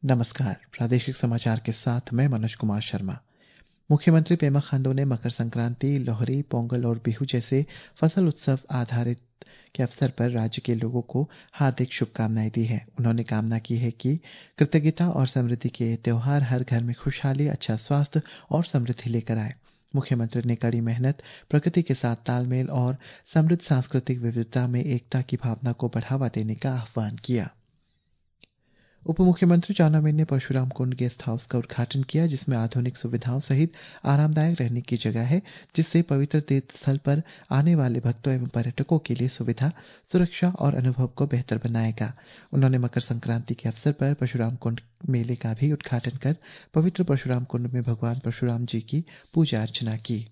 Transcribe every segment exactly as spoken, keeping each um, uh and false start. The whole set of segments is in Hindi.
नमस्कार। प्रादेशिक समाचार के साथ मैं मनोज कुमार शर्मा। मुख्यमंत्री पेमा खांडू ने मकर संक्रांति, लोहरी, पोंगल और बिहू जैसे फसल उत्सव आधारित के अवसर पर राज्य के लोगों को हार्दिक शुभकामनाएं दी है। उन्होंने कामना की है कि कृतज्ञता और समृद्धि के त्योहार हर घर में खुशहाली, अच्छा स्वास्थ्य और समृद्धि लेकर आए। मुख्यमंत्री ने कड़ी मेहनत, प्रकृति के साथ तालमेल और समृद्ध सांस्कृतिक विविधता में एकता की भावना को बढ़ावा देने का आह्वान किया। उप मुख्यमंत्री चाउना मेन ने परशुराम कुंड गेस्ट हाउस का उद्घाटन किया, जिसमें आधुनिक सुविधाओं सहित आरामदायक रहने की जगह है, जिससे पवित्र तीर्थ स्थल पर आने वाले भक्तों एवं पर्यटकों के लिए सुविधा, सुरक्षा और अनुभव को बेहतर बनाएगा। उन्होंने मकर संक्रांति के अवसर पर परशुराम कुंड मेले का भी उद्घाटन कर पवित्र परशुराम कुंड में भगवान परशुराम जी की पूजा अर्चना की।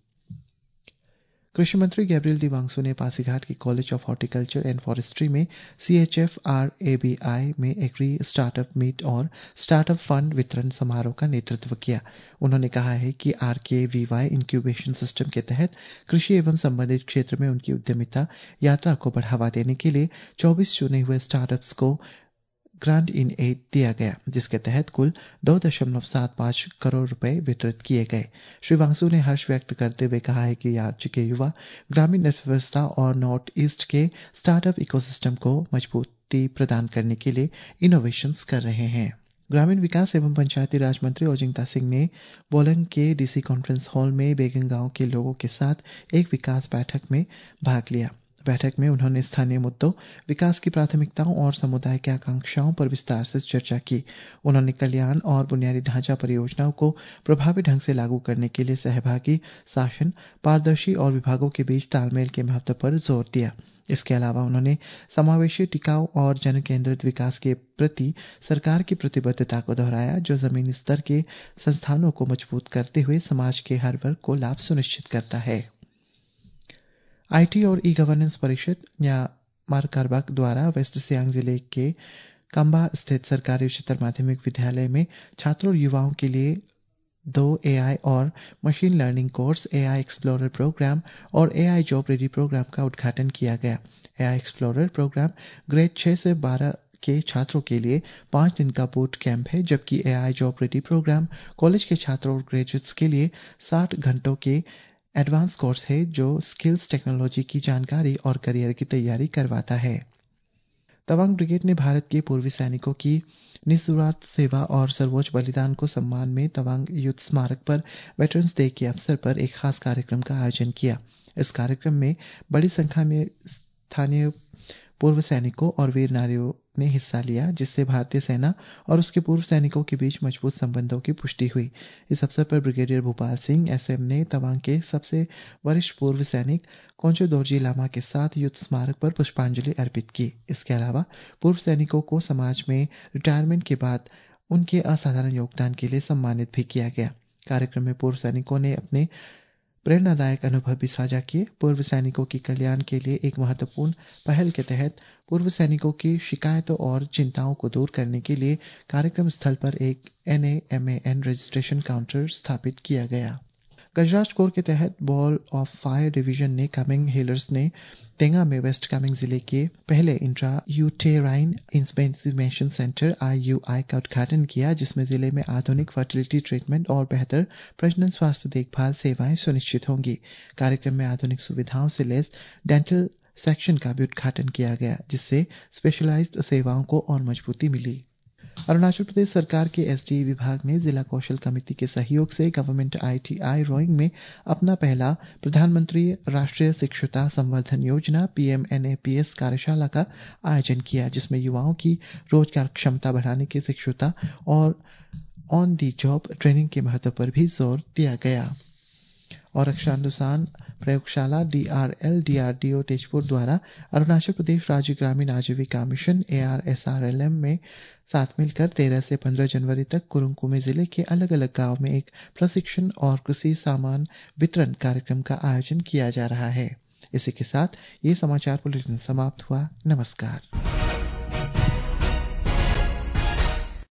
कृषि मंत्री गैब्रियल डी वांगसू ने पासीघाट के College of Horticulture and Forestry में C H F R A B I में एग्री स्टार्टअप मीट और स्टार्टअप फंड वितरण समारोह का नेतृत्व किया। उन्होंने कहा है कि आर के वी वाई इंक्यूबेशन सिस्टम के तहत कृषि एवं संबंधित क्षेत्र में उनकी उद्यमिता यात्रा को बढ़ावा देने के लिए चौबीस चुने हुए स्टार्टअप्स को ग्रांट इन एड दिया गया, जिसके तहत कुल दो दशमलव सात पाँच करोड़ रुपए वितरित किए गए। श्री वांगसू ने हर्ष व्यक्त करते हुए कहा है कि राज्य के युवा ग्रामीण अर्थव्यवस्था और नॉर्थ ईस्ट के स्टार्टअप इकोसिस्टम को मजबूती प्रदान करने के लिए इनोवेशंस कर रहे हैं। ग्रामीण विकास एवं पंचायती राज मंत्री ओजिंगता सिंह ने बोलंग के डीसी कॉन्फ्रेंस हॉल में बेगन गांव के लोगों के साथ एक विकास बैठक में भाग लिया। बैठक में उन्होंने स्थानीय मुद्दों, विकास की प्राथमिकताओं और समुदाय की आकांक्षाओं पर विस्तार से चर्चा की। उन्होंने कल्याण और बुनियादी ढांचा परियोजनाओं को प्रभावी ढंग से लागू करने के लिए सहभागी शासन, पारदर्शी और विभागों के बीच तालमेल के महत्व पर जोर दिया। इसके अलावा उन्होंने समावेशी, टिकाऊ और जन केंद्रित विकास के प्रति सरकार की प्रतिबद्धता को दोहराया, जो जमीनी स्तर के संस्थानों को मजबूत करते हुए समाज के हर वर्ग को लाभ सुनिश्चित करता है। आईटी और ई गवर्नेंस परिषद या मारकारबाग द्वारा वेस्ट सियांग जिले के कंबा स्थित सरकारी उच्चतर माध्यमिक विद्यालय में छात्रों और युवाओं के लिए दो एआई और machine learning course, AI explorer programme और एआई जॉब रेडी प्रोग्राम का उद्घाटन किया गया। एआई एक्सप्लोरर प्रोग्राम ग्रेड छह से बारह के छात्रों के लिए पांच दिन का बूट कैंप है, जबकि AI job ready programme college के छात्रों और ग्रेजुएट्स के लिए साठ घंटों के एडवांस कोर्स है, जो स्किल्स, टेक्नोलॉजी की जानकारी और करियर की तैयारी करवाता है। तवांग ब्रिगेड ने भारत के पूर्वी सैनिकों की निस्वार्थ सेवा और सर्वोच्च बलिदान को सम्मान में तवांग युद्ध स्मारक पर वेटरन्स डे के अवसर पर एक खास कार्यक्रम का आयोजन किया। इस कार्यक्रम में बड़ी संख्या में स्थानीय पूर्व सैनिकों और वीर नारियों ने हिस्सा लिया, जिससे भारतीय सेना और उसके पूर्व सैनिकों के बीच मजबूत संबंधों की पुष्टि हुई। इस अवसर पर ब्रिगेडियर भूपाल सिंह एसएम ने तवांग के सबसे वरिष्ठ पूर्व सैनिक कोंचो दोरजी लामा के साथ युद्ध स्मारक पर पुष्पांजलि अर्पित की। इसके अलावा पूर्व सैनिकों को समाज में रिटायरमेंट के बाद उनके असाधारण योगदान के लिए सम्मानित भी किया गया। कार्यक्रम में पूर्व सैनिकों ने अपने प्रेरणादायक अनुभव भी साझा किए। पूर्व सैनिकों के कल्याण के लिए एक महत्वपूर्ण पहल के तहत पूर्व सैनिकों की शिकायतों और चिंताओं को दूर करने के लिए कार्यक्रम स्थल पर एक N A M A N registration counter स्थापित किया गया। गजराज कोर के तहत बॉल ऑफ फायर डिवीजन ने कामेंग हीलर्स ने तेंगा में वेस्ट कामेंग जिले के पहले intrauterine insemination centre I U I का उद्घाटन किया, जिसमें जिले में आधुनिक फर्टिलिटी ट्रीटमेंट और बेहतर प्रजनन स्वास्थ्य देखभाल सेवाएं सुनिश्चित होंगी। कार्यक्रम में आधुनिक सुविधाओं से लैस डेंटल सेक्शन का भी उद्घाटन किया गया, जिससे स्पेशलाइज्ड सेवाओं को और मजबूती मिली। अरुणाचल प्रदेश सरकार के एसडीई विभाग ने जिला कौशल कमेटी के सहयोग से गवर्नमेंट आईटीआई रोइंग में अपना पहला प्रधानमंत्री राष्ट्रीय शिक्षुता संवर्धन योजना पीएमएनएपीएस कार्यशाला का आयोजन किया, जिसमें युवाओं की रोजगार क्षमता बढ़ाने की शिक्षुता और ऑन दी जॉब ट्रेनिंग के महत्व पर भी जोर दिया गया। और रक्षानुदान प्रयोगशाला डीआरएल डीआरडीओ तेजपुर द्वारा अरुणाचल प्रदेश राज्य ग्रामीण आजीविका मिशन एआरएसआरएलएम में साथ मिलकर तेरह से पंद्रह जनवरी तक कुरुंग कुमे जिले के अलग अलग गांव में एक प्रशिक्षण और कृषि सामान वितरण कार्यक्रम का आयोजन किया जा रहा है। इसी के साथ ये समाचार बुलेटिन समाप्त हुआ। नमस्कार।